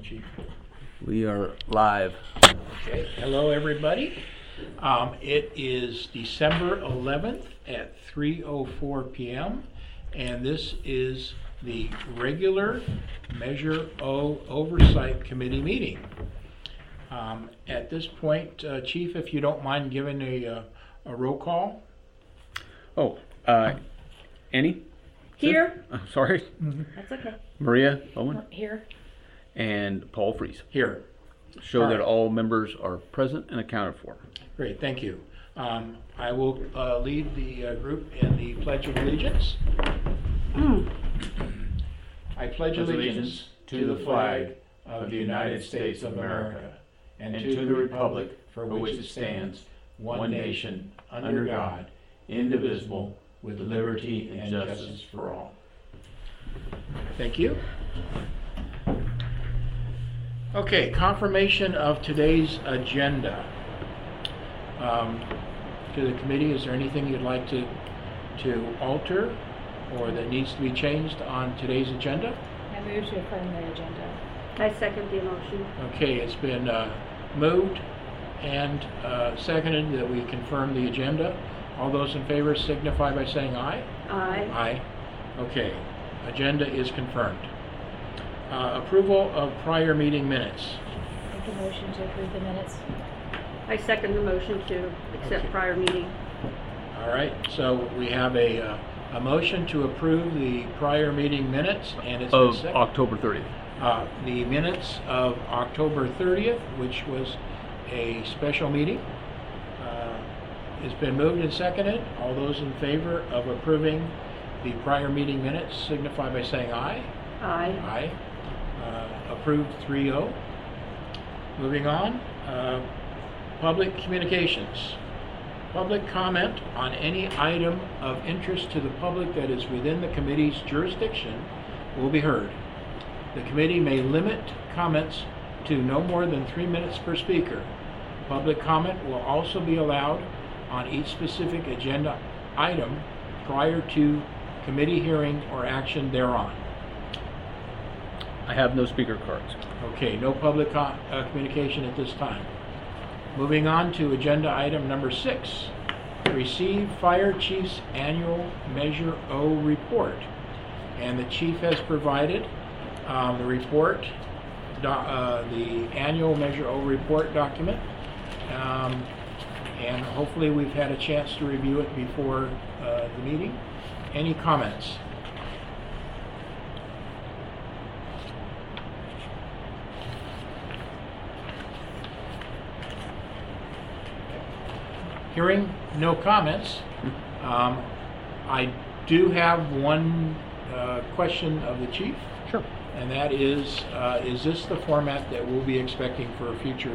Chief. We are live. Okay, hello everybody. It is December 11th at 3:04 p.m. and this is the regular Measure O Oversight Committee meeting. At this point, Chief, if you don't mind giving a roll call. Annie? Here. Sorry. That's okay. Maria Owen? Here. And Paul Freese. Here. Show All that right. all members are present and accounted for. Great, thank you. I will lead the group in the Pledge of Allegiance. I pledge allegiance to the flag of the United States of America and to the republic for which it stands, one nation, under God, indivisible, with liberty and justice for all. Thank you. Okay, confirmation of today's agenda. To the committee, is there anything you'd like to alter or that needs to be changed on today's agenda? I move to affirm the agenda. I second the motion. Okay, it's been moved and seconded that we confirm the agenda. All those in favor signify by saying aye. Aye. Aye. Okay, agenda is confirmed. Approval of prior meeting minutes. Make a motion to approve the minutes. I second the motion to accept Okay. prior meeting. All right, so we have a motion to approve the prior meeting minutes, and it's been Of seconded. October 30th. The minutes of October 30th, which was a special meeting, has been moved and seconded. All those in favor of approving the prior meeting minutes signify by saying aye. Aye. Aye. Approved 3-0. Moving on, public communications. Public comment on any item of interest to the public that is within the committee's jurisdiction will be heard. The committee may limit comments to no more than 3 minutes per speaker. Public comment will also be allowed on each specific agenda item prior to committee hearing or action thereon. I have no speaker cards. Okay, no public communication at this time. Moving on to agenda item number 6. Receive Fire Chief's Annual Measure O report. And the chief has provided the report, the Annual Measure O report document. And hopefully we've had a chance to review it before the meeting. Any comments? Hearing no comments, I do have one question of the chief, Sure. and that is this the format that we'll be expecting for future,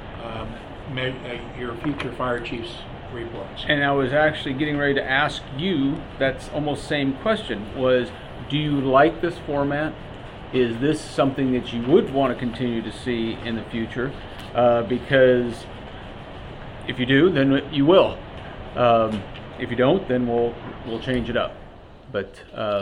your future fire chief's reports? And I was actually getting ready to ask you, that's almost same question, was do you like this format? Is this something that you would want to continue to see in the future? Because if you do, then you will. If you don't, then we'll change it up. But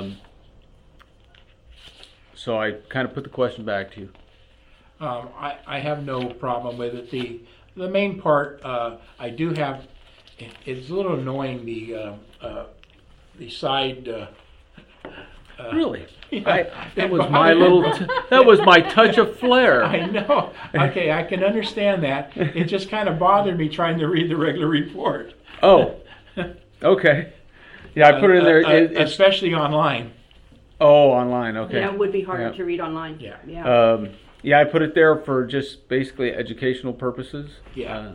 so I kind of put the question back to you. I have no problem with it. The main part I do have. It's a little annoying the side. Really? Yeah. That was my little. That was my touch of flair. I know. Okay, I can understand that. It just kind of bothered me trying to read the regular report. Oh, okay. Yeah, I put it in there. It's Especially online. online. Okay. Yeah, it would be harder Yeah. to read online. Yeah. Yeah. Yeah, I put it there for just basically educational purposes. Yeah.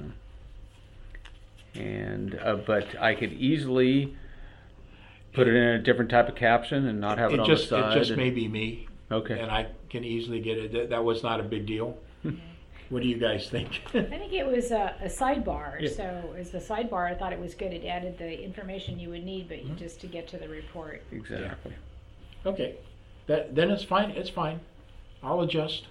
But I could easily put it in a different type of caption and not have it on the side. It just may be me. Okay. And I can easily get it. That was not a big deal. What do you guys think? I think it was a sidebar, Yeah. so as the sidebar, I thought it was good. It added the information you would need, but just to get to the report. Exactly. Okay. Then it's fine. It's fine. I'll adjust.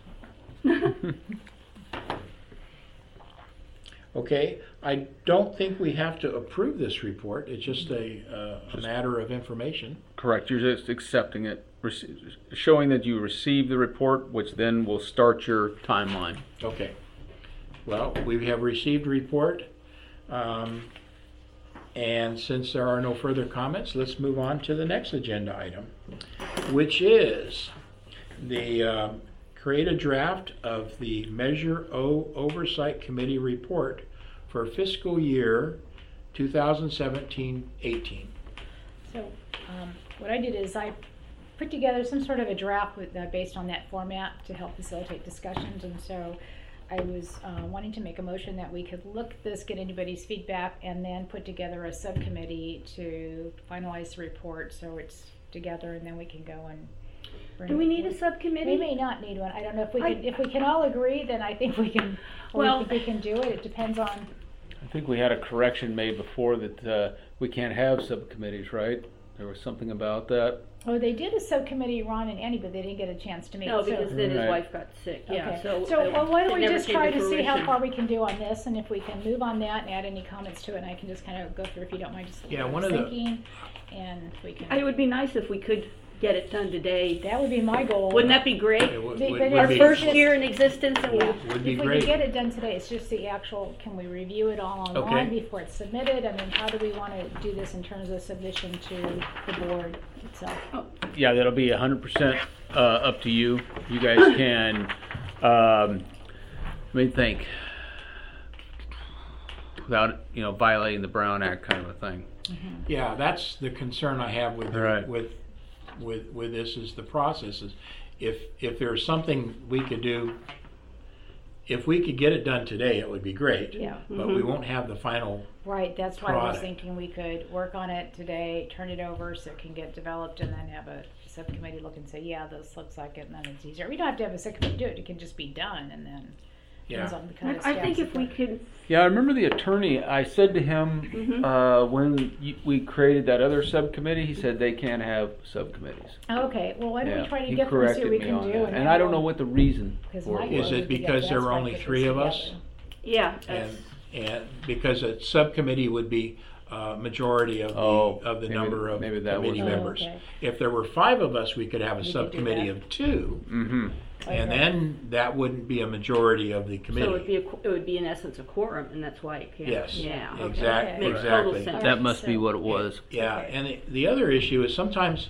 Okay. I don't think we have to approve this report. It's just a matter of information. Correct. You're just accepting it showing that you received the report, which then will start your timeline. Okay. Well, we have received a report. And since there are no further comments, let's move on to the next agenda item, which is the create a draft of the Measure O Oversight Committee report for fiscal year 2017-18. So what I did is I put together some sort of a draft with, based on that format to help facilitate discussions, and so I was wanting to make a motion that we could look at this, get anybody's feedback, and then put together a subcommittee to finalize the report so it's together, and then we can go and bring Do it we need a forward. subcommittee? We may not need one. I don't know if we can. If we can all agree, then I think we can. Or Well- we think we can do it. It depends on. I think we had a correction made before that we can't have subcommittees, right? There was something about that. Oh, they did a subcommittee, Ron and Annie, but they didn't get a chance to meet. No, so- because then his Right. wife got sick, yeah, Okay. so. Well, why don't it we never just came try to see how fruition. far we can do on this, and if we can move on that and add any comments to it, and I can just kind of go through, if you don't mind, just Yeah, what one I was of the- thinking, and we can. It would be nice if we could get it done today. That would be my goal. Wouldn't that be great? It would But Our it's first just- year in existence and we, Yeah. Would be If we great. could get it done today, it's just the actual, can we review it all online Okay. before it's submitted, and then how do we want to do this in terms of submission to the board itself? Yeah, that'll be 100% up to you. You guys can, let me think, without, violating the Brown Act kind of a thing. Yeah, that's the concern I have with Right. with this is the process is if there's something we could do, if we could get it done today, it would be great. Yeah. But we won't have the final. Right, that's why I was Product. thinking we could work on it today, turn it over so it can get developed, and then have a subcommittee look and say, yeah, this looks like it, and then it's easier. We don't have to have a subcommittee do it, it can just be done, and then depends Yeah. on the kind of I think staff if we support. could, Yeah, I remember the attorney, I said to him, when we created that other subcommittee, he said they can't have subcommittees. Okay, well, why don't Yeah, we try to he get them and see corrected what we me can on do? that. then And I don't know we'll- what the reason Because for my it goal Is was. it would be to because get there that's were why I only put this 3 of us? together. yeah, And, that's, and because a subcommittee would be majority of the maybe- number of maybe that committee was it. members. Oh, okay. If there were 5 of us, we could have a We could do subcommittee that. of 2, Mm-hmm. and Okay. then that wouldn't be a majority of the so committee. it would be in essence a quorum and that's why it can't. Yes, Yeah. okay. exactly. Makes total Exactly. sense. That must be so- what it was. Yeah, Okay. and the other issue is sometimes,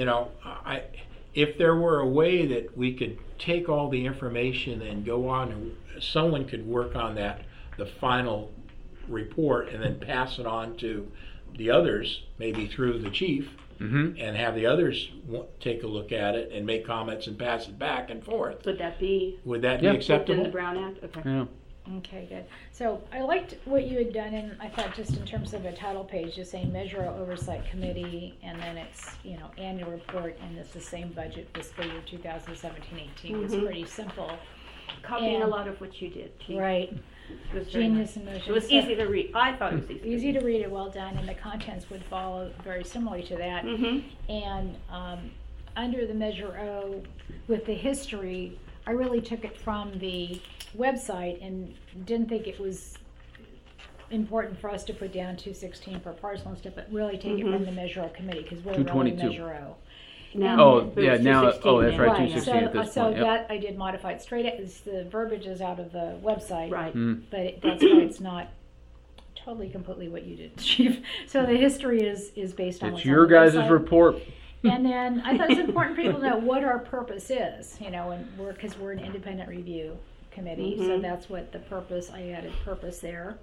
if there were a way that we could take all the information and go on, and someone could work on the final report, and then pass it on to the others, maybe through the chief, Mm-hmm. and have the others take a look at it and make comments and pass it back and forth. Would that be Would that Yeah. be within acceptable? the Brown Act? Okay. Yeah. Okay, good. So I liked what you had done, and I thought just in terms of a title page, just saying Measure O Oversight Committee, and then it's, annual report, and it's the same budget fiscal year 2017-18. It's Mhm. pretty simple. Copying a And- lot of what you did. Chief. Right. It was very Genius nice. in motion. It was So- easy to read. I thought it was easy. Easy to read it, well done, and the contents would follow very similarly to that. Mm-hmm. And under the Measure O, with the history, I really took it from the website and didn't think it was important for us to put down 216 per parcel and stuff, but really take it from the Measure O committee, because we're really 222. Measure O. Now, Oh, it was yeah, now- 216 oh, that's now. right, Right, 216 at this so point, yep. that I did modify it straight, the verbiage is out of the website. Right. Mm. But that's why it's not totally completely what you did, Chief. So the history is based on It's what's your on the guys' website. report. And then I thought it was important for people to know what our purpose is, and because we're an independent review committee, so Mhm. that's what the purpose, I added purpose there.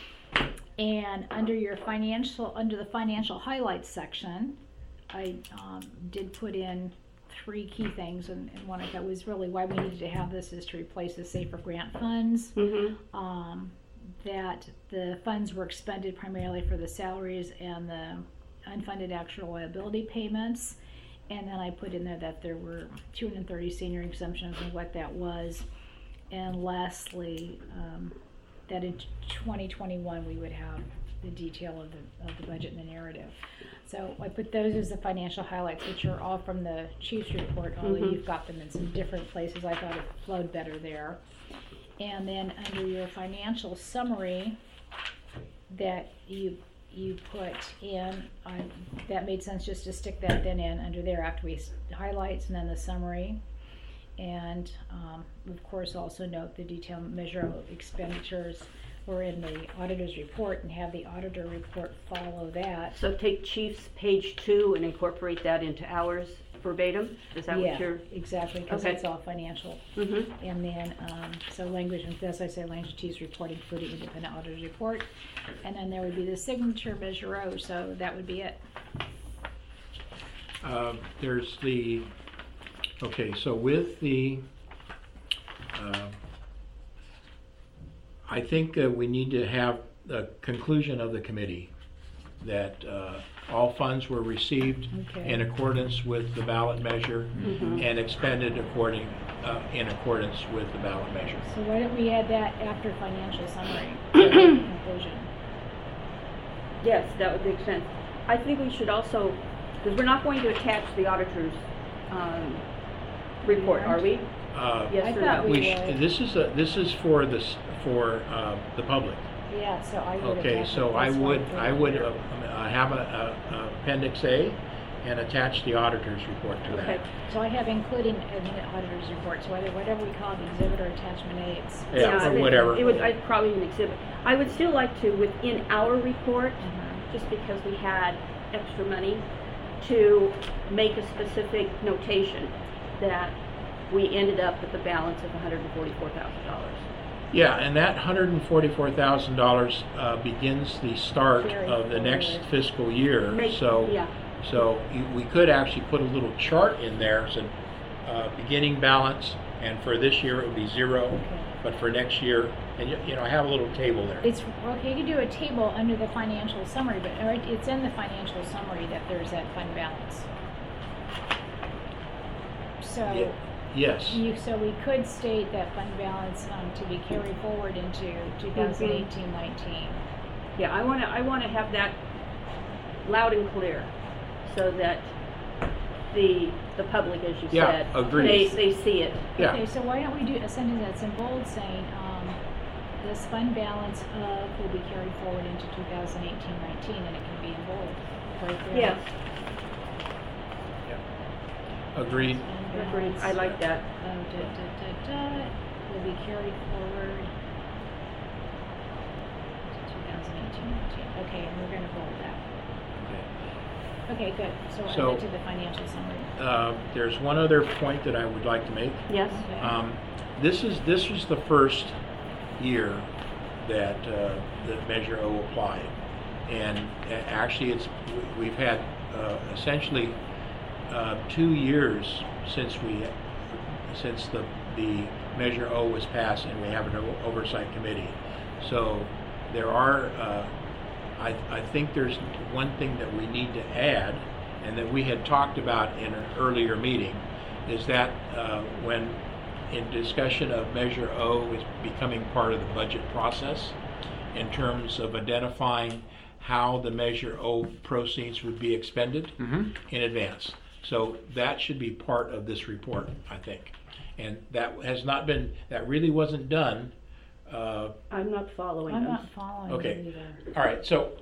And under the financial highlights section, I did put in 3 key things, and one I thought was really why we needed to have this is to replace the Safer Grant funds. Mm-hmm. That the funds were expended primarily for the salaries and the unfunded actual liability payments. And then I put in there that there were 230 senior exemptions and what that was. And lastly, that in 2021 we would have the detail of the budget and the narrative. So I put those as the financial highlights, which are all from the chief's report, although Mhm. you've got them in some different places. I thought it flowed better there. And then under your financial summary, that you you put in, that made sense just to stick that then in under there after we highlights and then the summary. And of course also note the detailed measure of expenditures were in the auditor's report and have the auditor report follow that. So take Chief's page 2 and incorporate that into ours verbatim? Is that what you're? Exactly, because Okay. it's all financial. Mm-hmm. And then, so language, as I say, language T's report, including independent auditor's report. And then there would be the signature Measure O, so that would be it. There's the, okay, so with the, I think we need to have the conclusion of the committee that all funds were received Okay. in accordance with the ballot measure and expended in accordance with the ballot measure. So why don't we add that after financial summary, conclusion? Yes, that would make sense. I think we should also, because we're not going to attach the auditor's report, are we? Yes I or thought no? we Sh- this is for this, for the public. Yeah, so I would. Okay, attach it. so I That's would, fine. I would have a appendix A and attach the auditor's report to Okay. that. So I have including in the auditor's report, so whatever we call the exhibit or attachment A, it's. Yeah, I or think whatever. It would, I'd probably an exhibit. I would still like to, within our report, Mhm. just because we had extra money, to make a specific notation that we ended up with a balance of $144,000. Yeah, and that $144,000 begins the start Carry of the next forward. fiscal year. Yeah, So we could actually put a little chart in there, so beginning balance, and for this year it would be 0, Okay. but for next year, and you know, I have a little table there. It's, okay, you can do a table under the financial summary, but it's in the financial summary that there's that fund balance. So. Ye- Yes, So we could state that fund balance to be carried forward into 2018-19. yeah, I wanna have that loud and clear, so that the public, as you Yeah, said, agreed. they see it. yeah. Okay, so why don't we do a sentence that's in bold saying, this fund balance will be carried forward into 2018-19, and it can be in bold, right there. Yeah, Agreed. Fund agreed, balance I like that. will be carried forward to 2018-19. Okay, and we're gonna bold that. Okay, good. So So- I'll get to the financial summary. There's one other point that I would like to make. Yes, Okay. This is the first year that the Measure O applied, and actually we've had essentially 2 years since the Measure O was passed, and we have an oversight committee. So there are I think there's one thing that we need to add, and that we had talked about in an earlier meeting, is that when in discussion of Measure O is becoming part of the budget process, in terms of identifying how the Measure O proceeds would be expended in advance. So that should be part of this report, I think. And that really wasn't done. I'm not following I'm them. not following Okay. it either. All right, so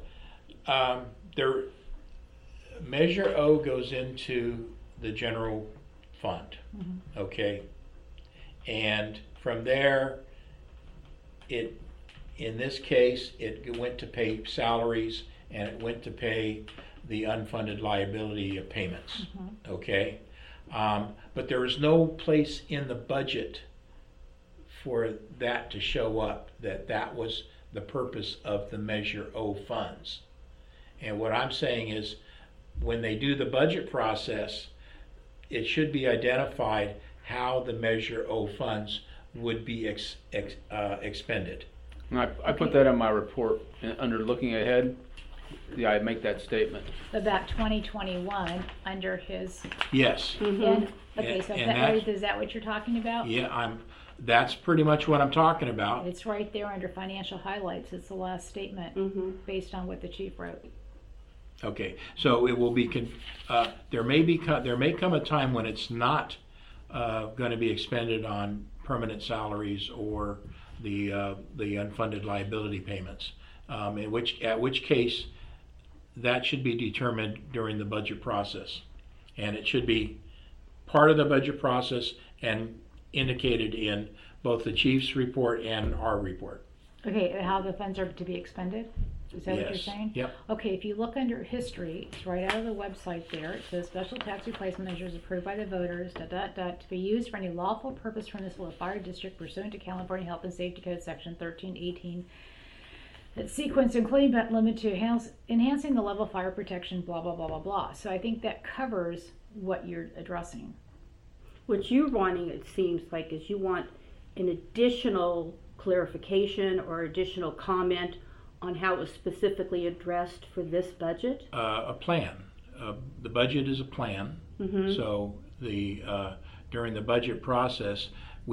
Measure O goes into the general fund, okay? And from there, in this case, it went to pay salaries, and it went to pay the unfunded liability payments, okay? But there was no place in the budget for that to show up, that was the purpose of the Measure O funds. And what I'm saying is, when they do the budget process, it should be identified how the Measure O funds would be expended. And I put that in my report, under looking ahead, yeah, I make that statement. About 2021 under his. Yes. And, okay, so And that's- is that what you're talking about? Yeah, that's pretty much what I'm talking about. It's right there under financial highlights. It's the last statement based on what the chief wrote. Okay, so it will be, there may come a time when it's not going to be expended on permanent salaries or the unfunded liability payments. At which case, that should be determined during the budget process. And it should be part of the budget process and indicated in both the chief's report and our report. Okay, how the funds are to be expended? Is that what you're Yes. saying? Yep. Okay, if you look under history, it's right out of the website there. It says special tax replacement measures approved by the voters, to be used for any lawful purpose for municipal or fire district pursuant to California Health and Safety Code Section 1318. That sequence including but limited to enhancing the level of fire protection, blah, blah, blah, blah, blah. So I think that covers what you're addressing. What you're wanting, it seems like, is you want an additional clarification or additional comment on how it was specifically addressed for this budget? A plan. The budget is a plan. Mm-hmm. So during the budget process,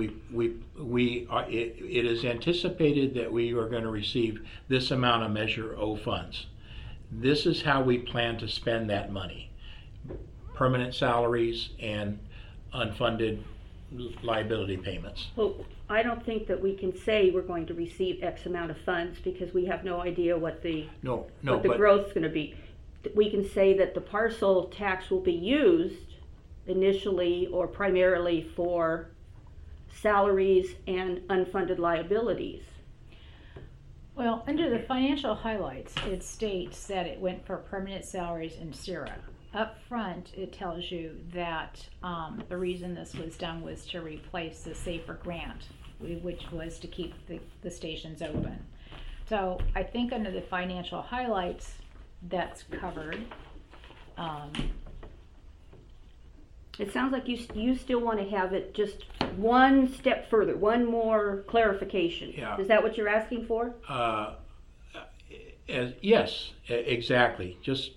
it is anticipated that we are going to receive this amount of Measure O funds. This is how we plan to spend that money. Permanent salaries and unfunded liability payments. Well, I don't think that we can say we're going to receive X amount of funds because we have no idea what the But growth's going to be. We can say that the parcel tax will be used initially or primarily for salaries and unfunded liabilities. Well, under the financial highlights, it states that it went for permanent salaries and CIRA. Up front, it tells you that the reason this was done was to replace the SAFER grant, which was to keep the stations open. So I think under the financial highlights, that's covered. It sounds like you still want to have it just one step further, one more clarification. Yeah. Is that what you're asking for? Yes, exactly. Just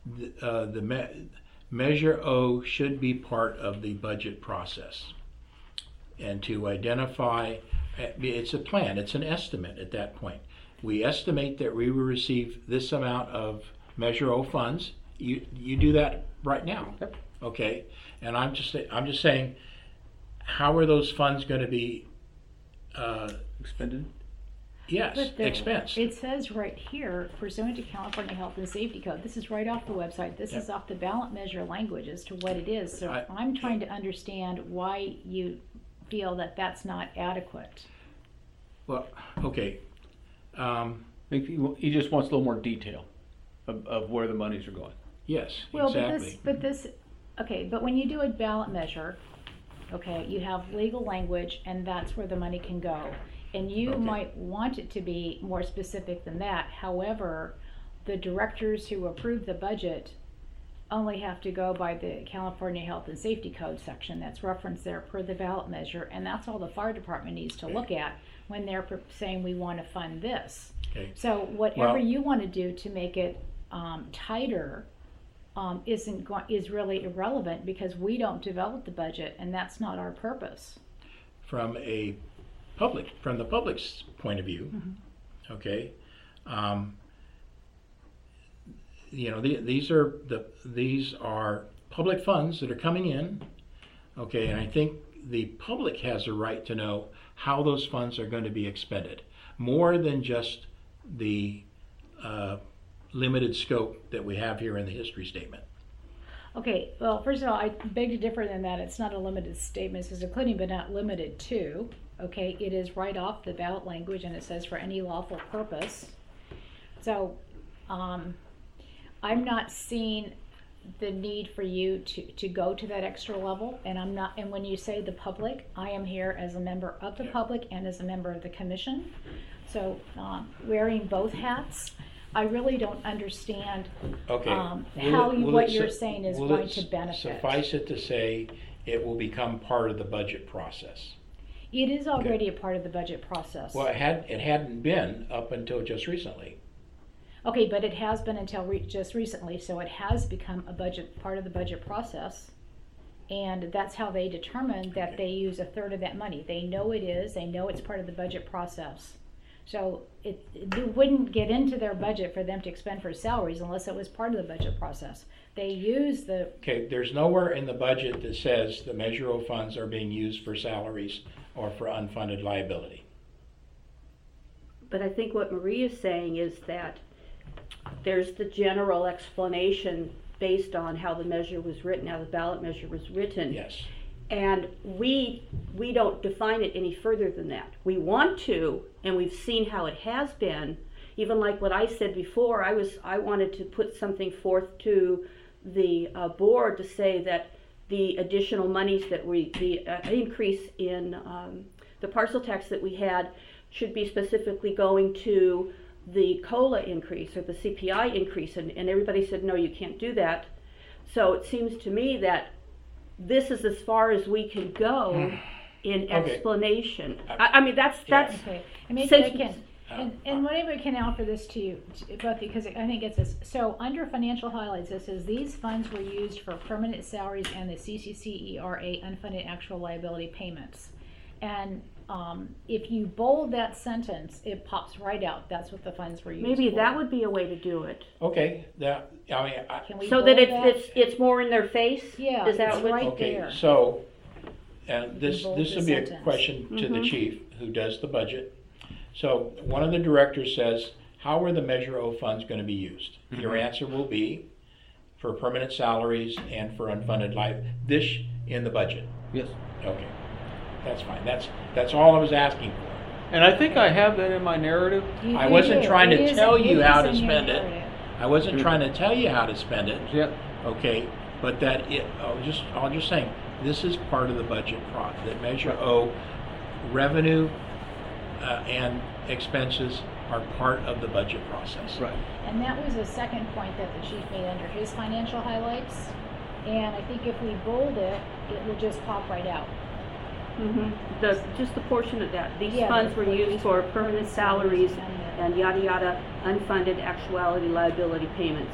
Measure O should be part of the budget process. And to identify, it's a plan, it's an estimate at that point. We estimate that we will receive this amount of Measure O funds. You do that right now. Yep. Okay? And I'm just saying, how are those funds going to be Expended? yes, But expensed? It says right here, pursuant to California Health and Safety Code. This is right off the website. This is off the ballot measure language as to what it is. So I'm trying to understand why you feel that that's not adequate. Well, okay. He just wants a little more detail of where the monies are going. Yes, Well, exactly. but when you do a ballot measure, okay, you have legal language and that's where the money can go. And you Okay. might want it to be more specific than that. However, the directors who approve the budget only have to go by the California Health and Safety Code section that's referenced there per the ballot measure, and that's all the fire department needs to look at when they're saying we want to fund this. Okay. So whatever Well- you want to do to make it tighter is really irrelevant because we don't develop the budget and that's not our purpose. From the public's point of view, okay, these are public funds that are coming in, okay, and I think the public has a right to know how those funds are going to be expended, more than just the limited scope that we have here in the history statement. Okay, well, first of all, I beg to differ than that. It's not a limited statement. It says including but not limited to. Okay, it is right off the ballot language and it says for any lawful purpose. So, I'm not seeing the need for you to go to that extra level, and and when you say the public, I am here as a member of the public and as a member of the commission. So, wearing both hats, I really don't understand Okay. what you're saying is going to benefit. Suffice it to say, it will become part of the budget process. It is already a part of the budget process. Well, it hadn't been up until just recently. Okay, but it has been until just recently, so it has become part of the budget process. And that's how they determine that they use a third of that money. They know it's part of the budget process. So it wouldn't get into their budget for them to expend for salaries unless it was part of the budget process. They use the... Okay, there's nowhere in the budget that says the Measure O funds are being used for salaries or for unfunded liability. But I think what Marie is saying is that there's the general explanation based on how the measure was written, how the ballot measure was written. Yes. And we don't define it any further than that. We want to, and we've seen how it has been. Even like what I said before, I wanted to put something forth to the board to say that the additional monies that the increase in the parcel tax that we had should be specifically going to the COLA increase or the CPI increase, and everybody said, no, you can't do that. So it seems to me that this is as far as we can go in Okay. explanation. I mean, that's Okay, and maybe Since- I can, and whatever can offer this to you, both, because I think it's this. So under financial highlights, it says these funds were used for permanent salaries and the CCCERA unfunded actual liability payments. And if you bold that sentence, it pops right out. That's what the funds were used maybe for. that would be a way to do it, Okay, Can we so that bold it's more in their face. Yeah, Is that it's what? right okay, there. so, and this Bold would the be a sentence. question to the Mhm. chief who does the budget. So one of the directors says, how are the Measure O funds going to be used? Your answer will be for permanent salaries and for unfunded life, this in the budget. Yes. Okay, that's fine. That's all I was asking for. And I think I have that in my narrative. I wasn't trying to tell you how to in your spend it. narrative. I wasn't trying to tell you how to spend it. Yeah. Okay, but I was just saying, this is part of the budget that Measure O revenue and expenses are part of the budget process. Right. And that was a second point that the chief made under his financial highlights. And I think if we bold it, it will just pop right out. Just the portion of that. These Yeah, funds were the- used for permanent salaries and and yada yada, unfunded actuality liability payments.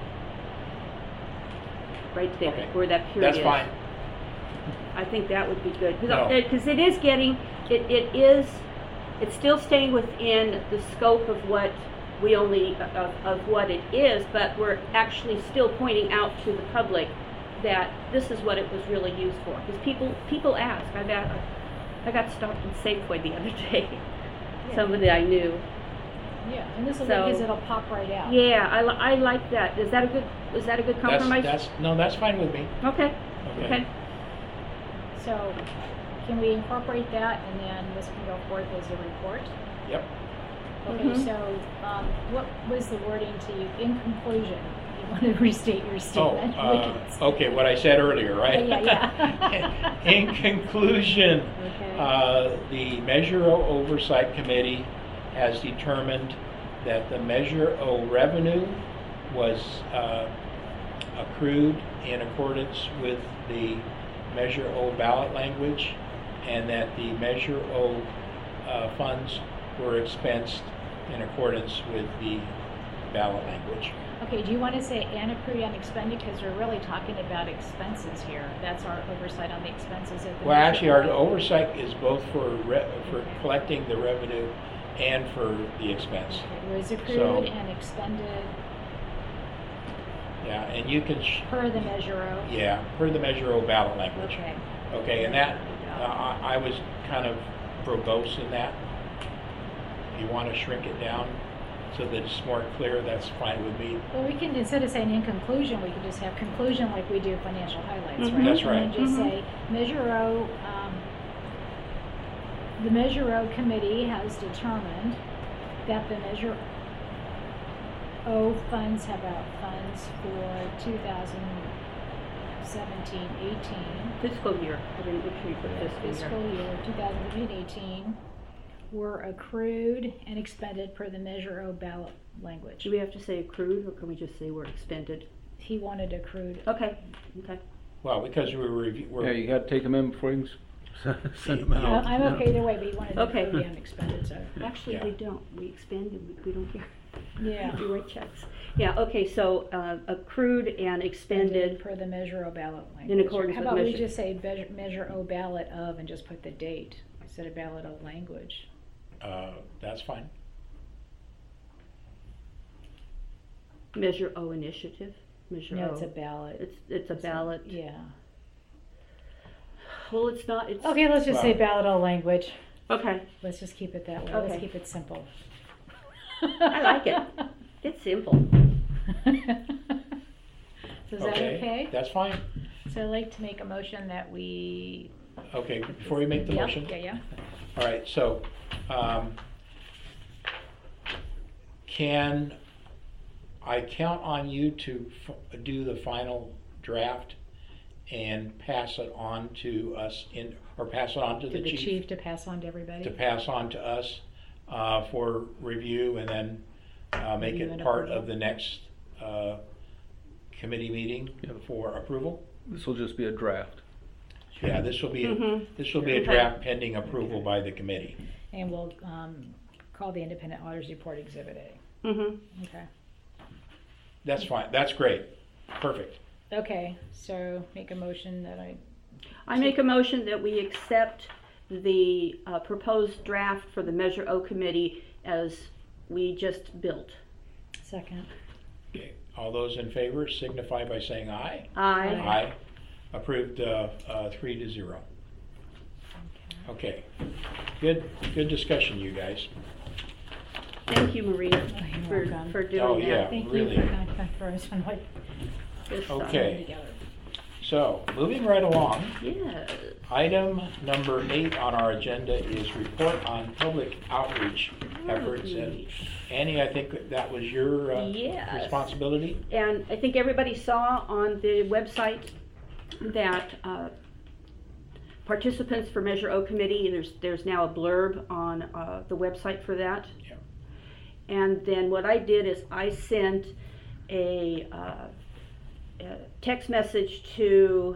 Right there, Okay. where that period That's is. fine. I think that would be good, No. because it is getting, it's still staying within the scope of what we only, of what it is, but we're actually still pointing out to the public that this is what it was really used for. Because people ask, I got stopped in Safeway the other day, somebody I knew. Yeah, and this will So- because it'll pop right out. Yeah, I like that. Is that a good compromise? That's fine with me. Okay, Okay. okay. So can we incorporate that and then this can go forth as a report? Yep. Okay, Mhm. so what was the wording to you in conclusion? You want to restate your statement? Okay, what I said earlier, right? Yeah. In conclusion, Okay. the Measure O Oversight Committee has determined that the Measure O revenue was accrued in accordance with the Measure O ballot language, and that the Measure O funds were expensed in accordance with the ballot language. Okay, do you want to say and accrued and expended? Because we're really talking about expenses here. That's our oversight on the expenses of the. Well, actually, our measure. oversight is both for collecting the revenue and for the expense. Okay, it was accrued So- and expended Yeah, and you can, per the Measure O. yeah, per the Measure O ballot language. Okay. Okay, and that, I was kind of verbose in that. If you want to shrink it down so that it's more clear, that's fine with me. Well, we can, instead of saying in conclusion, we can just have conclusion like we do financial highlights, Mhm. right? That's And right. then just Mhm. say, Measure O, the Measure O committee has determined that the Measure O funds have funds for 2017-18. Fiscal year. I didn't make sure you put fiscal year. Fiscal year 2018 were accrued and expended per the Measure O ballot language. Do we have to say accrued, or can we just say we're expended? He wanted accrued. Okay, okay. Well, because we're Yeah, you got to take them in before you can send them out. I'm okay either way, but he wanted Okay. accrued and expended, so, Actually, Yeah. we don't. We expend and we don't care. yeah. We write checks. Yeah, okay, so accrued and expended. Per the Measure O ballot language. In accordance How with about we Measure- just say Measure O ballot of and just put the date instead of ballot O language? that's fine. Measure O initiative. Measure No, O. it's a ballot. It's a ballot. Yeah. Well, it's not. It's Okay, let's just say Well- ballot O language. Okay. Let's just keep it that way. Okay. Let's keep it simple. I like it. It's simple. So is that okay? That's fine. So I'd like to make a motion that we. Okay, before you make the Yep, motion? Yeah. All right, so, can I count on you to do the final draft and pass it on to us or pass it on to To the the chief to pass on to everybody. to pass on to us for review and then make Review it and part approval. of the next committee meeting Yep. for approval? This will just be a draft. Yeah, this will be, Mhm. this will be a Okay. draft pending approval by the committee. And we'll call the independent auditors report Exhibit A. Mm-hmm. Okay. That's fine, that's great, perfect. Okay, so make a motion that I make a motion that we accept the proposed draft for the Measure O committee as we just built. second. Okay, all those in favor signify by saying aye. Aye. Aye. Approved 3-0. Okay, good discussion, you guys. Thank you, Maria, you're welcome. for doing Oh, that. yeah. Thank really. you for not for us when like This stuff. Okay. together. So, moving right along, Yes. item number 8 on our agenda is report on public outreach efforts. And Annie, I think that was your Yes. responsibility? And I think everybody saw on the website that participants for Measure O committee, there's now a blurb on the website for that. Yeah. And then what I did is I sent a text message to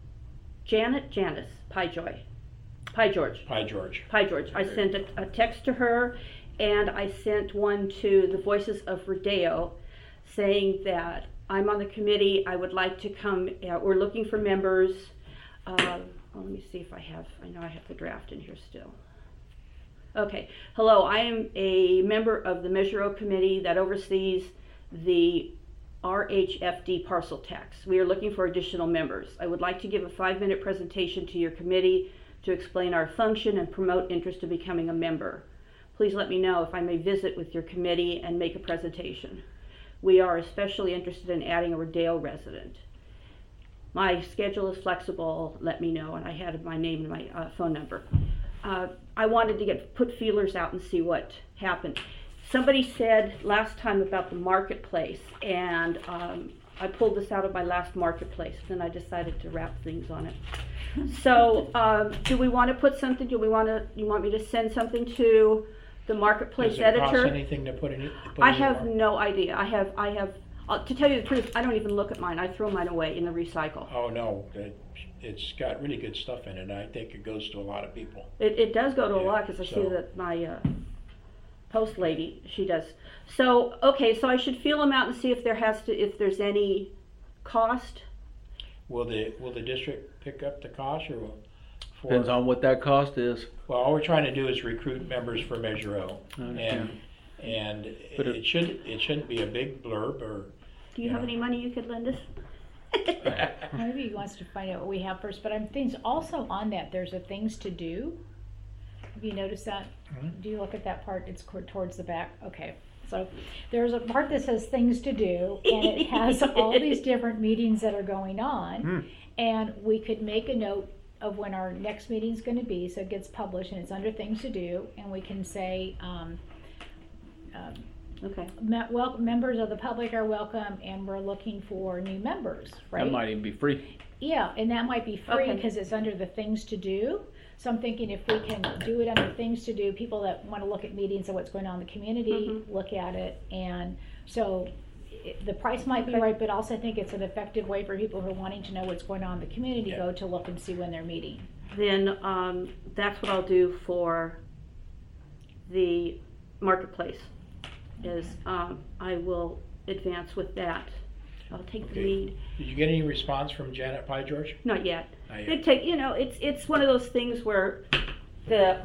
Janice Pie-George. Hi, George. I sent a text to her, and I sent one to the Voices of Rodeo saying that I'm on the committee, I would like to come, we're looking for members. Let me see if I know I have the draft in here still. Okay, hello, I am a member of the Measure O committee that oversees the RHFD parcel tax. We are looking for additional members. I would like to give a 5-minute presentation to your committee to explain our function and promote interest in becoming a member. Please let me know if I may visit with your committee and make a presentation. We are especially interested in adding a Rodeo resident. My schedule is flexible, let me know, and I had my name and my phone number. I wanted to put feelers out and see what happened. Somebody said last time about the marketplace, and I pulled this out of my last marketplace, then I decided to wrap things on it. So, do we want to put something, you want me to send something to the marketplace Does it editor? cost anything to put in? I have no idea. I have. To tell you the truth, I don't even look at mine. I throw mine away in the recycle. Oh, no, it's got really good stuff in it, and I think it goes to a lot of people. It does go to a Yeah, lot because I see so- that my post lady, she does. So okay, so I should feel them out and see if if there's any cost. Will the district pick up the cost, or Depends on what that cost is. Well, all we're trying to do is recruit members for Measure O, I understand. and But it shouldn't be a big blurb or. Do you have any money you could lend us? Maybe he wants to find out what we have first, but I'm thinking also on that, there's a things to do. Have you noticed that? Mhm. Do you look at that part? It's towards the back. Okay. So there's a part that says things to do, and it has all these different meetings that are going on. And we could make a note of when our next meeting's going to be, so it gets published and it's under things to do, and we can say, Okay. members of the public are welcome, and we're looking for new members, right? That might even be free. Yeah, and that might be free Okay. because it's under the things to do. So I'm thinking if we can do it under things to do, people that want to look at meetings and what's going on in the community, Mhm. look at it. And so the price might be Okay. right, but also I think it's an effective way for people who are wanting to know what's going on in the community, Yeah. go to look and see when they're meeting. Then that's what I'll do for the marketplace. Is I will advance with that. I'll take the Okay. lead. Did you get any response from Janet Pie George? Not yet. Not yet. It take it's one of those things where the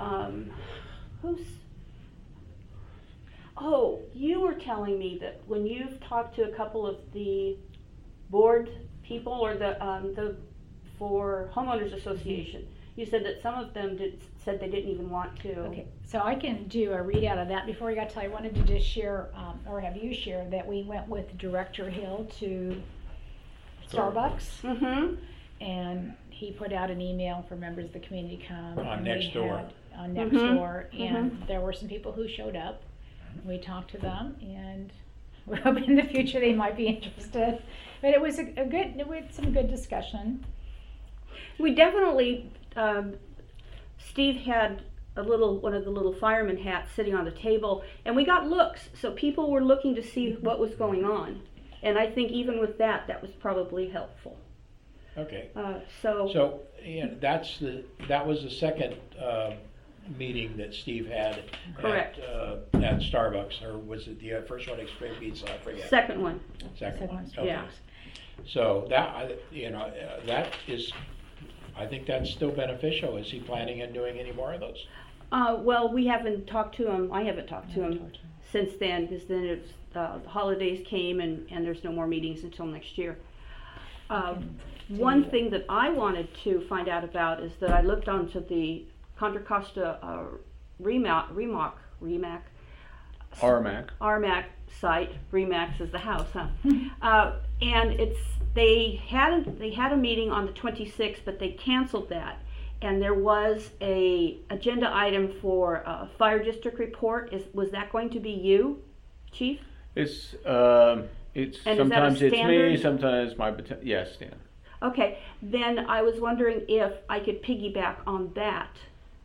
you were telling me that when you've talked to a couple of the board people or the for homeowners association, You said that some of them said they didn't even want to. Okay, so I can do a readout of that. Before we got to, I wanted to just share, or have you share, that we went with Director Hill to Starbucks, Mm-hmm. and he put out an email for members of the community to come. On and we Nextdoor. had- On Nextdoor, and there were some people who showed up. We talked to them, and we're hoping in the future they might be interested. But it was a good, we had some good discussion. We definitely, Steve had one of the little fireman hats sitting on the table, and we got looks, so people were looking to see what was going on. And I think even with that, that was probably helpful. Okay. So, yeah, that was the second meeting that Steve had Correct. at Starbucks, or was it the first one, Extreme Pizza? I forget. second one. Second one. Second Okay. Yeah. So that that is, I think that's still beneficial. Is he planning on doing any more of those? Well, we haven't talked to him. I haven't talked to him since then, because then it's, the holidays came and there's no more meetings until next year. One thing that I wanted to find out about is that I looked onto the Contra Costa REMAC site. REMAX is the house, huh? And they had a meeting on the 26th, but they canceled that. And there was a agenda item for a fire district report. Was that going to be you, Chief? It's And is that a sometimes it's me, standard? sometimes yes, Stan. Okay, then I was wondering if I could piggyback on that.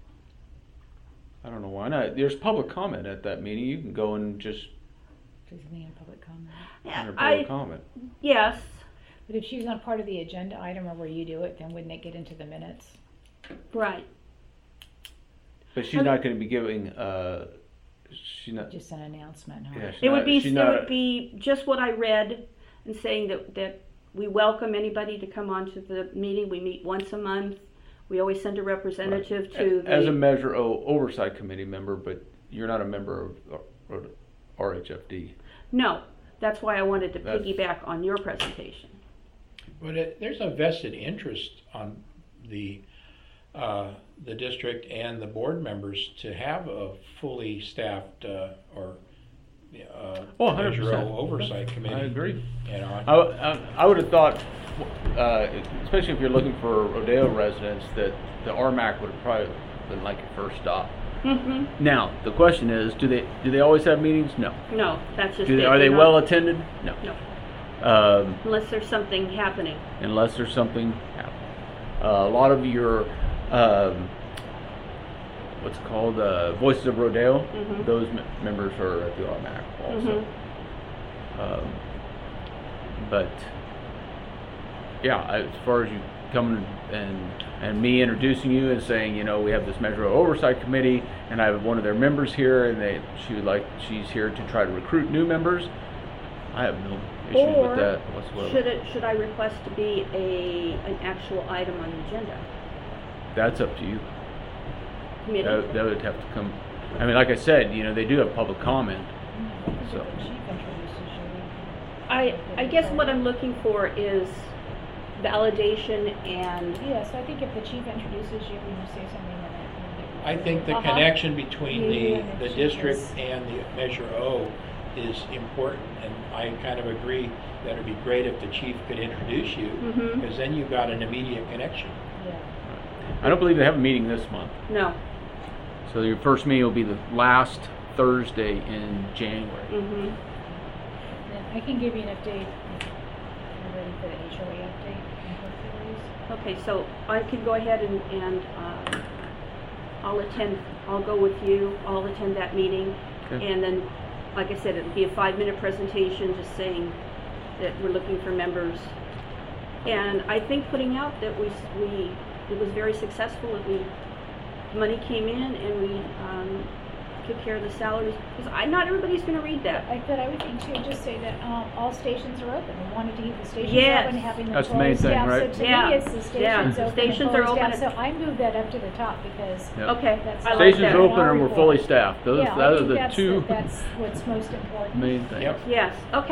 I don't know why not. There's public comment at that meeting. You can go and just Please me in public comment. enter public comment. Yes, But if she's not part of the agenda item or where you do it, then wouldn't it get into the minutes? right. But she's not going to be giving. She's not. Just an announcement, huh? Yeah, she's It would not- be she's not a- just what I read, and saying that we welcome anybody to come onto the meeting. We meet once a month. We always send a representative to the. As a Measure O oversight committee member, but you're not a member of RHFD. No, that's why I wanted to That's- piggyback on your presentation. But there's a vested interest on the district and the board members to have a fully staffed or Oh, Measure 100%. O oversight committee. I agree. You know, I would have thought, especially if you're looking for Rodeo residents, that the RMAC would have probably been like your first stop. Mm-hmm. Now the question is, do they always have meetings? No. No, that's just. Are they They're well not- attended? No. No, Um, unless there's something happening. unless there's something happening. A lot of your what's it called, Voices of Rodeo, Mhm. those members are at the RMAC also. Mhm. But yeah, as far as you coming and me introducing you and saying, we have this Measure O oversight committee, and I have one of their members here, and she's here to try to recruit new members. I have no issues Or with that whatsoever. should I request to be an actual item on the agenda? That's up to you. Committee? That would have to come. I mean, like I said, they do have public comment. So I guess what I'm looking for is validation and. Yes, I think if the chief introduces you and you say something, then I think the Uh-huh. connection between Yeah, the she district is. and the Measure O is important, and I kind of agree that it'd be great if the chief could introduce you, Mhm. because then you've got an immediate connection. yeah. I don't believe they have a meeting this month. No. So your first meeting will be the last Thursday in January. Mm-hmm. Then I can give you an update if you're ready for the HOA update in Hercules. Okay, so I can go ahead and I'll attend. I'll go with you. I'll attend that meeting, Okay. and then, like I said, it'll be a 5-minute presentation, just saying that we're looking for members. And I think putting out that it was very successful. That money came in and we took care of the salaries. Because not everybody's going to read that. But I would think too, just say that all stations are open. We wanted to keep the stations Yes. open, having them That's the fully main thing, staffed. right? So to Yeah. me, it's the stations Yeah. open and Stations fully are open staffed. at- So I moved that up to the top because Yep. Okay, That's I like Stations that. open and we're fully staffed. Those yeah, I are think the two that's what's most important. main things. Yep. Yes. Okay.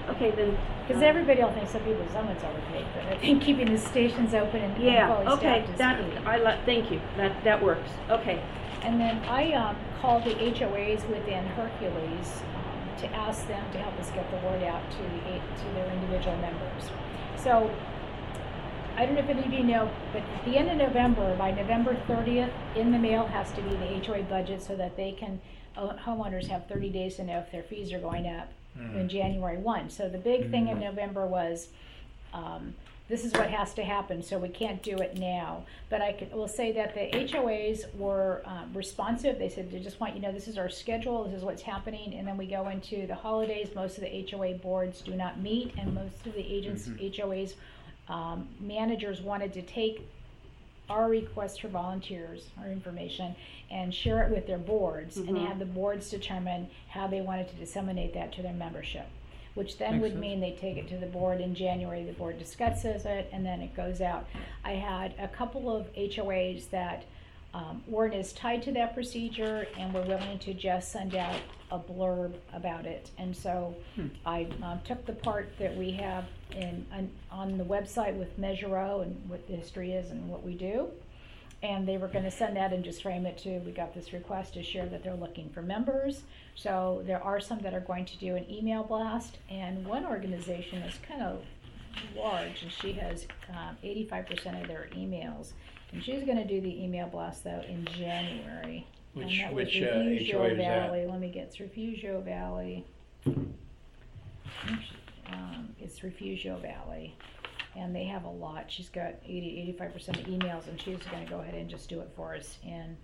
Okay, then. Because everybody will think some someone's overpaid, but I think keeping the stations open and Yeah, fully okay, staffed is key. thank you, that works, okay. And then I called the HOAs within Hercules to ask them to help us get the word out to their individual members. So I don't know if any of you know, but at the end of November, by November 30th, in the mail has to be the HOA budget so that they can, homeowners have 30 days to know if their fees are going up in January 1. So the big thing in November was, this is what has to happen, so we can't do it now. But will say that the HOAs were responsive. They said, they just want you to know this is our schedule, this is what's happening, and then we go into the holidays. Most of the HOA boards do not meet, and most of the agents, HOAs, managers wanted to take our request for volunteers, our information, and share it with their boards, and have the boards determine how they wanted to disseminate that to their membership, which then would mean they take it to the board in January, the board discusses it, and then it goes out. I had a couple of HOAs that weren't as tied to that procedure and were willing to just send out a blurb about it. And so I took the part that we have on the website with Measure O and what the history is and what we do. And they were going to send that and just frame it to, we got this request to share that they're looking for members. So there are some that are going to do an email blast, and one organization is kind of large, and she has 85% of their emails. And she's going to do the email blast, though, in January. Which and that was HOA Refugio is that? Valley. Let me get it's Refugio Valley. It's Refugio Valley. And they have a lot. She's got 85% of emails, and she's going to go ahead and just do it for us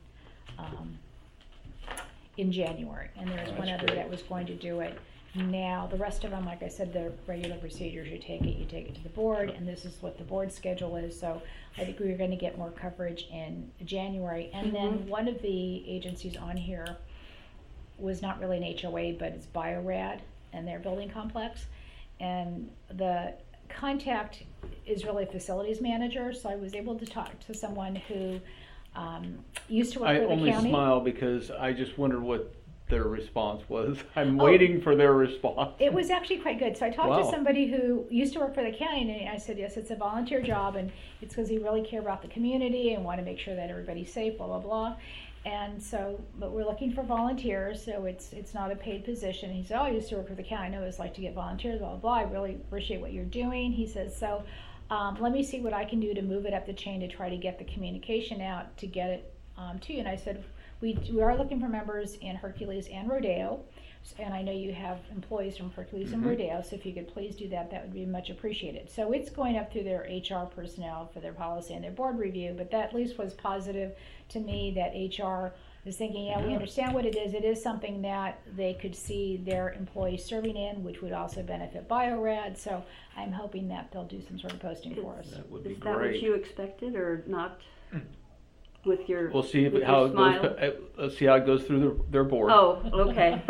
in January. And there was one other that was going to do it now. The rest of them, like I said, the regular procedures, you take it to the board, and this is what the board schedule is. So I think we were going to get more coverage in January. And then one of the agencies on here was not really an HOA, but it's BioRad and their building complex. And the contact is really a facilities manager, so I was able to talk to someone who used to work for the county. I only smile because I just wondered what their response was. I'm waiting for their response. It was actually quite good. So I talked to Wow. somebody who used to work for the county, and I said, yes, it's a volunteer job, and it's because they really care about the community and want to make sure that everybody's safe, blah, blah, blah. And so, but we're looking for volunteers, so it's not a paid position. He said, oh, I used to work for the county. I know what it's like to get volunteers, blah, blah, blah. I really appreciate what you're doing. He says, so let me see what I can do to move it up the chain to try to get the communication out to get it to you. And I said, we are looking for members in Hercules and Rodeo. And I know you have employees from Hercules and Rodeo, so if you could please do that, that would be much appreciated. So it's going up through their HR personnel for their policy and their board review, but that at least was positive to me that HR is thinking, yeah, we understand what it is. It is something that they could see their employees serving in, which would also benefit BioRad. So I'm hoping that they'll do some sort of posting for us. That would be Is that what great. you expected or not? With your We'll see with how your it smile? goes. Let's see how it goes through their board. Oh, okay.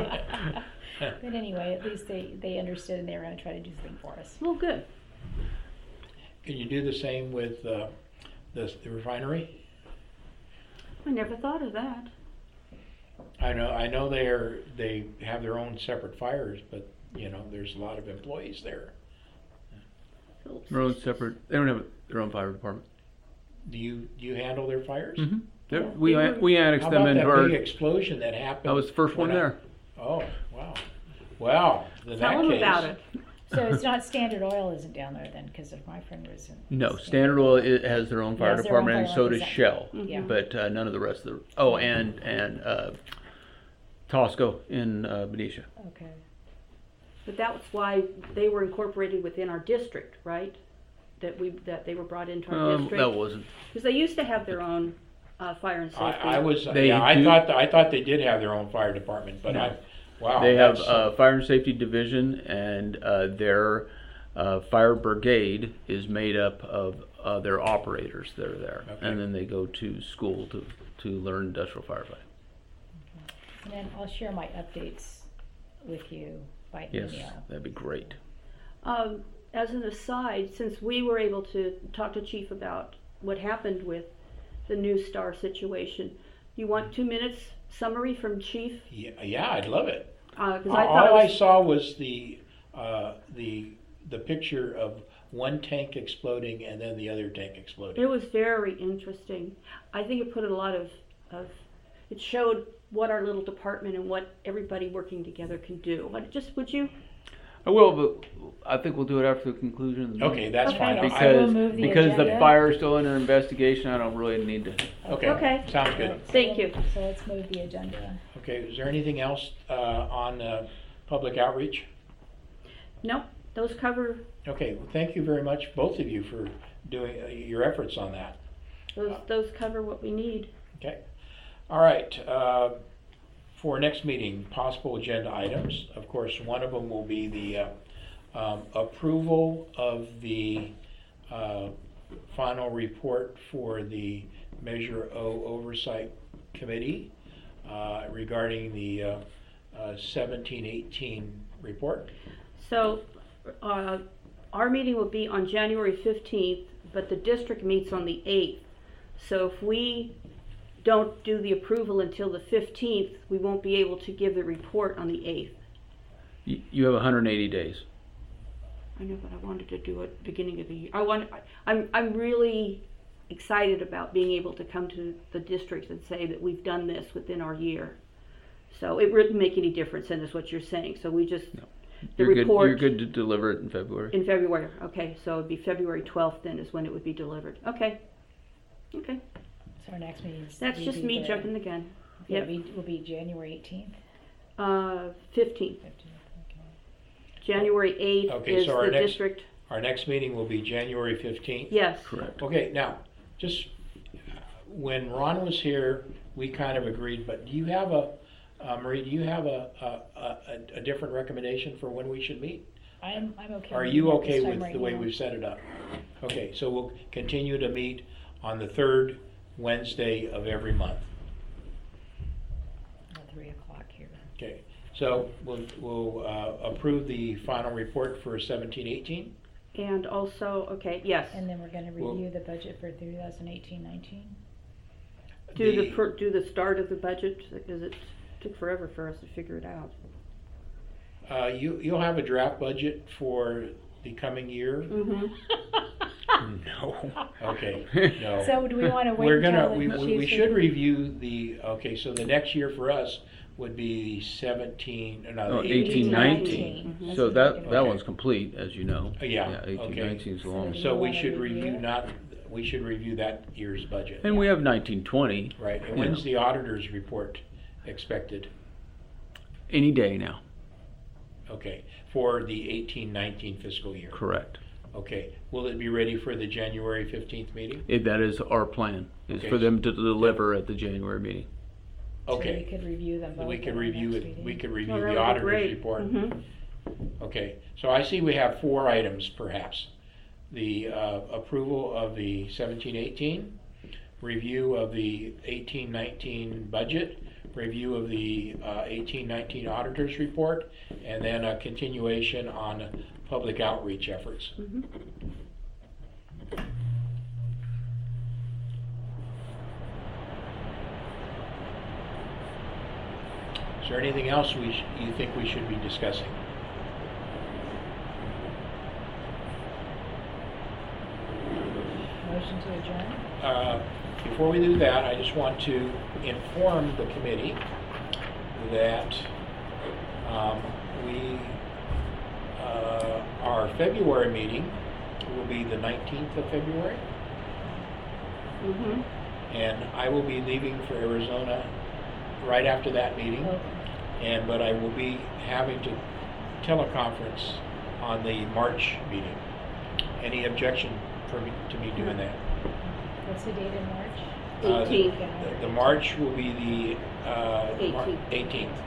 But anyway, at least they understood and they were going to try to do something for us. Well, good. Can you do the same with the refinery? I never thought of that. I know they have their own separate fires, but you know there's a lot of employees there. Their own separate. They don't have their own fire department. Do you handle their fires? Mm-hmm. We annexed How them about into that our. big explosion that happened? I was the first one when there. Oh wow, wow! In Tell that them case, about it. So it's not Standard Oil isn't down there then, because if my friend was in. No, Standard Oil has their own fire Yes, their own department, and fire so does department, Shell. Yeah. But none of the rest of the. Oh, and Tosco in Benicia. Okay. But that's why they were incorporated within our district, right? That they were brought into our district. That wasn't. Because they used to have their own fire and safety. I thought they did have their own fire department, but No. wow. They have that's, a fire and safety division, and their fire brigade is made up of their operators that are there, Okay. and then they go to school to learn industrial firefighting. And then I'll share my updates with you by Yes, email. that'd be great. As an aside, since we were able to talk to Chief about what happened with the New Star situation, you want 2 minutes summary from Chief? yeah, I'd love it. Because All I thought it I was, saw was the the picture of one tank exploding and then the other tank exploding. It was very interesting. I think it put a lot of it showed what our little department and what everybody working together can do. Would you? I will, but I think we'll do it after the conclusion of the meeting. Okay, that's Okay. fine. So I- we'll move the Because the agenda. fire is still under investigation, I don't really need to. Okay, Okay. sounds good. Right, so Thank we'll- you. So let's move the agenda. Okay, is there anything else on public outreach? No, those cover Okay, well, thank you very much, both of you, for doing your efforts on that. those cover what we need. Okay. All right. For next meeting, possible agenda items. Of course, one of them will be the approval of the final report for the Measure O Oversight Committee regarding the 17-18 report. So, our meeting will be on January 15th, but the district meets on the 8th. So if we don't do the approval until the 15th, we won't be able to give the report on the 8th. You have 180 days. I know, but I wanted to do it beginning of the year. I'm really excited about being able to come to the district and say that we've done this within our year. So it wouldn't make any difference, and is what you're saying. So we just, the You're report good. You're good to deliver it in February. in February. Okay, so it'd be February 12th then is when it would be delivered. Okay. Okay. So our next meeting is. That's just me jumping the gun. Yeah, Yep. will be January 18th, 15th. 15th, okay. January 8th Okay, is so our the next- district. Our next meeting will be January 15th. Yes. Correct. Okay, now, just when Ron was here, we kind of agreed, but do you have Marie, do you have a different recommendation for when we should meet? I'm okay. Are with you it this okay time with right the way now. we've set it up? Okay, so we'll continue to meet on the third Wednesday of every month. At 3 o'clock here. Okay, so we'll approve the final report for 17-18. And also, okay, yes. And then we're gonna Well- review the budget for 2018-19. Do the start of the budget, because it took forever for us to figure it out. You'll have a draft budget for the coming year? Mm-hmm. No. Okay, no. So do we wanna wait We're until gonna, the we Tuesday? should review the, okay, so the next year for us would be 17, no, No, the 18, 19. 19. Mhm. So That's what that we're one's complete, as you know. Yeah, 18, okay. 19 is long. So So we wanna should review review it? we should review that year's budget. And we have 19, 20 Right, and Yeah. when's the auditor's report expected? any day now. Okay, for the 18-19 fiscal year? Correct. Okay, will it be ready for the January 15th meeting? That is our plan, is Okay. for them to deliver at the January meeting. So we Okay, could review them both. we could at our review next it, meeting. we could Oh, review that the would be auditor's great. report. Mhm. Okay, so I see we have 4 items perhaps. The approval of the 17-18, review of the 18-19 budget, review of the 18-19 auditor's report, and then a continuation on public outreach efforts. Mhm. Is there anything else you think we should be discussing? Motion to adjourn? Before we do that, I just want to inform the committee that our February meeting will be the 19th of February, Mhm. and I will be leaving for Arizona right after that meeting, Okay. but I will be having to teleconference on the March meeting. Any objection to me doing that? What's the date in March? 18th. The March will be the 18th.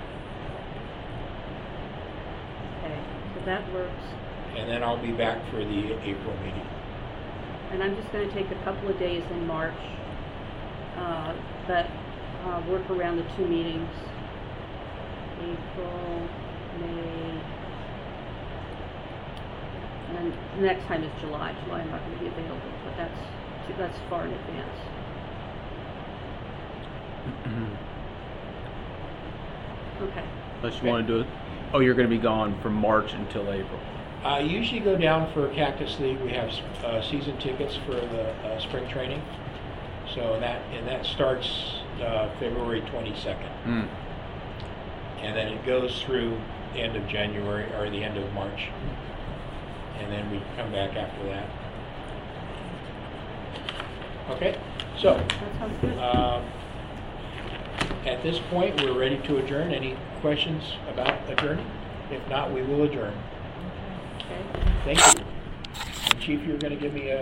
Okay, so that works. And then I'll be back for the April meeting. And I'm just gonna take a couple of days in March, but work around the 2 meetings. April, May, and the next time is July. July I'm not gonna be available, but that's far in advance. Okay. Unless you Okay. want to do it. Oh, you're going to be gone from March until April. I usually go down for Cactus League. We have season tickets for the spring training. So that starts February 22nd. Mm. And then it goes through the end of January or the end of March. And then we come back after that. Okay, so That sounds good. at this point, we're ready to adjourn. Any questions about adjourning? If not, we will adjourn. Okay. Thank you. And Chief, you're going to give me a